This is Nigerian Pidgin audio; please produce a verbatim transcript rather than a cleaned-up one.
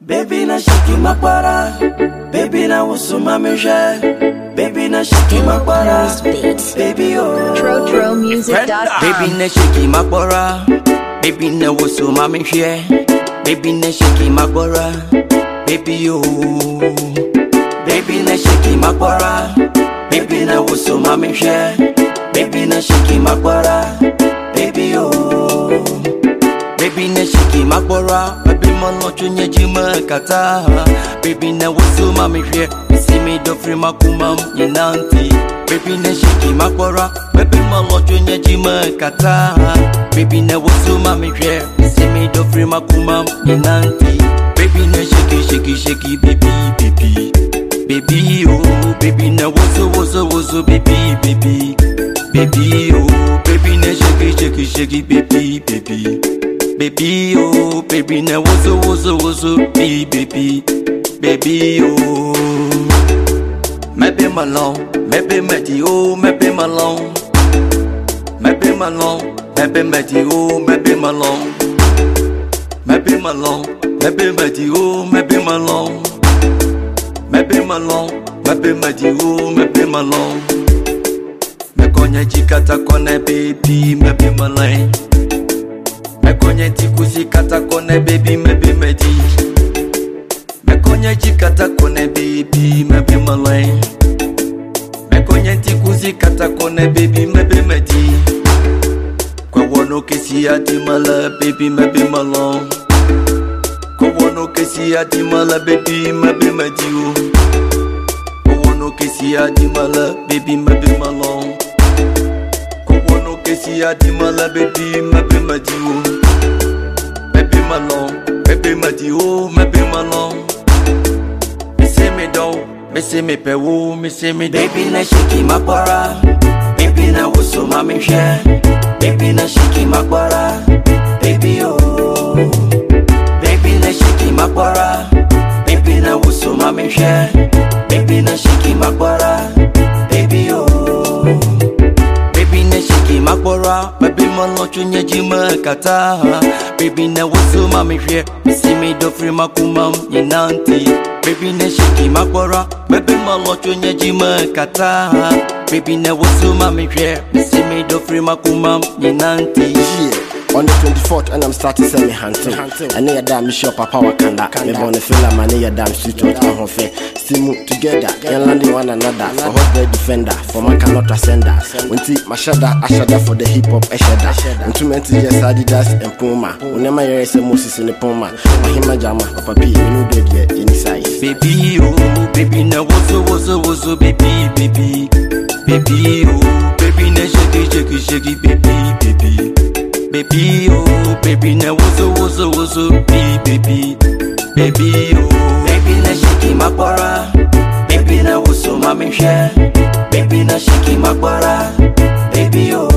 Baby na shiki makwara, baby na usuma meje, baby na shiki makwara, baby oh. Tro Tro Music. Baby na shiki makwara, baby na usuma meje, baby na shiki makwara, baby oh. Baby na shiki makwara, baby na usuma meje, baby na shiki makwara, baby oh. Baby na shiki makwara, baby mano chunye jima kata. Baby na wasu mami share, see me do free makumam yinanti. Baby na shiki makwara, baby mano chunye jima kata. Baby na wasu mami share, see me do free makumam yinanti. Baby na shiki shiki shiki baby baby baby oh. Baby na wasu wasu wasu baby baby baby oh. Baby na shiki shiki shiki baby baby baby oh. Baby na wozo wozo wozo baby baby baby oh. Maybe malone, maybe meti oh, maybe malone, maybe malone, maybe meti oh, maybe malone, maybe malone, maybe meti oh, maybe malone, maybe malone, maybe meti oh, maybe malone. Me konya jikata kone baby, maybe malone. Me konye tikusi kata kone baby maybe medi. Me konye jikata kone baby maybe malay. Me konye tikusi kata kone baby maybe medi. Kwa wono kesi adi mala baby maybe malong. Kwa wono kesi adi mala baby maybe medi. Kwa wono kesi adi mala baby maybe malong. Kesi adi mala baby maybe madiwo, baby malong, baby madiwo, baby malong. Me say me do, me say me pe wo, me say me do. Baby na shiki makwara, baby na wusu mami share, baby na shiki makwara, baby oh. Baby na shiki makwara, baby na wusu mami share, baby na shiki makwara, baby oh. Baby na shiki makwara, baby mano chunye jima kata. Baby na wasu mami share, see me do free makumam yinanti. Baby na shiki makwara, baby mano chunye jima kata. Baby na wasu mami share, see me do free makumam yinanti. Yeah. On the twenty-fourth, and I'm starting semi hunting. I need a damn shop, Papa Wakanda. Me born a fella, man, need a damn street out of Hofe. Still move together, and landing one another. For hot boy defender, for man cannot ascender. When tea, my shada, I shada for the hip hop, I shada. And two men to just Adidas and Puma. Whenever you say Moses in the Puma, Mahima Jama, Papa P, you know that yet in size. Baby, oh, baby, now what's so, what's so, what's so, baby, baby, baby, oh, baby, now shake it, shake it, shake it, baby, baby. Baby oh, baby na wozo wozo wozo baby baby baby oh. Baby na shiki makwara, baby na wusu mami share, baby na shiki makwara, baby oh.